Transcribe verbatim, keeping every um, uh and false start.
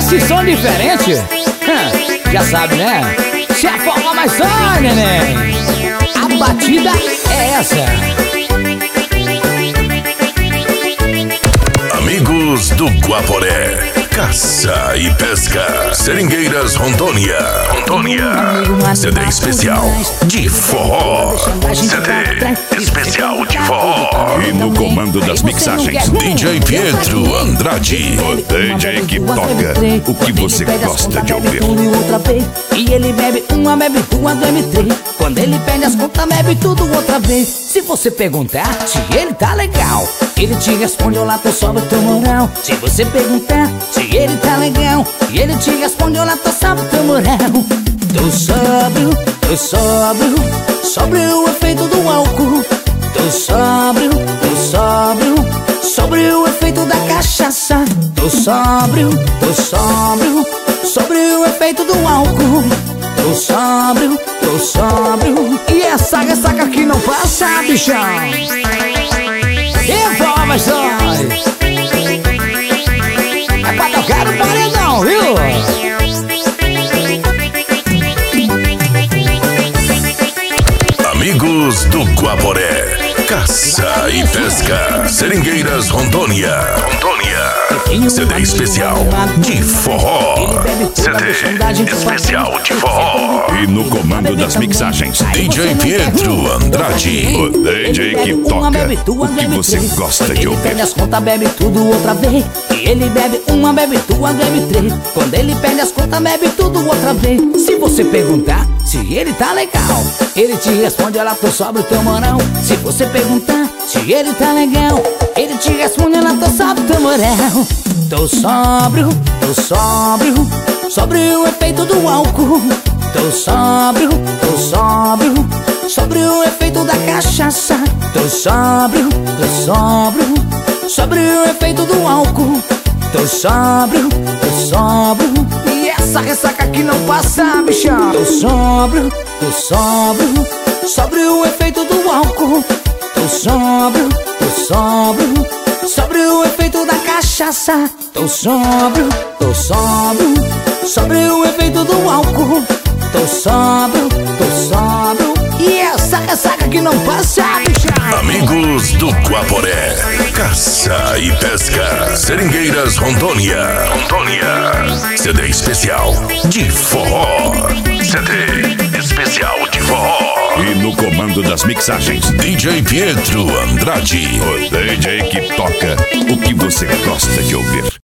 esse som diferente, hum, já sabe, né? Se a forma mais sai, neném. A batida é essa. Amigos do Guaporé, caça e pesca, Seringueiras, Rondônia. Rondônia, C D especial de forró. C D especial de forró. E no comando das mixagens, D J Pietro Andrade. O D J que toca o que você gosta de ouvir. E ele bebe uma, bebe duas do M três. Quando ele pede as contas, bebe tudo outra vez. Se você perguntar se ele tá legal, ele te responde: olá, tô sóbrio, tô moral. Se você perguntar se ele tá legal, e ele te responde: olá, tô sóbrio, tô moral. Tô sóbrio, tô sóbrio, sóbrio o efeito do álcool. Tô sóbrio, tô sóbrio, sóbrio o efeito da cachaça. Tô sóbrio, tô sóbrio, sóbrio o efeito do álcool. Tô sóbrio, tô sóbrio, e essa ressaca que não passa, bichão. Devolva, Jorge. É pra tocar no paredão, viu? Amigos do Guaporé, caça e pesca, Seringueiras, Rondônia. Rondônia, C D especial de forró. C D especial de forró. E no comando das mixagens, D J Pietro Andrade. O D J que toca o que você gosta de ouvir. Quando ele pede as contas, bebe tudo outra vez. E ele bebe uma, bebe duas, bebe três. Quando ele pede as contas, bebe tudo outra vez. Se você perguntar se ele tá legal, ele te responde: olha, tô sóbrio, teu moral. Se você perguntar se ele tá legal, ele te responde: olha, tô sóbrio, teu moral. Tô sóbrio, tô sóbrio, sóbrio o efeito do álcool. Tô sóbrio, tô sóbrio, sóbrio o efeito da cachaça. Tô sóbrio, tô sóbrio, sóbrio o efeito do álcool. Tô sóbrio, tô sóbrio, e essa ressaca que não passa, bichão. Tô sóbrio, tô sóbrio, sóbrio o efeito do álcool. Tô sóbrio, tô sóbrio, sóbrio o efeito da cachaça. Tô sóbrio, tô sóbrio, sóbrio o efeito do álcool. Tô sóbrio, tô sóbrio, e essa ressaca que não passa, bichão. Amigos do Guaporé, caça e pesca, Seringueiras, Rondônia. Rondônia, C D especial de forró. C D especial de forró. E no comando das mixagens, D J Pietro Andrade. O D J que toca o que você gosta de ouvir.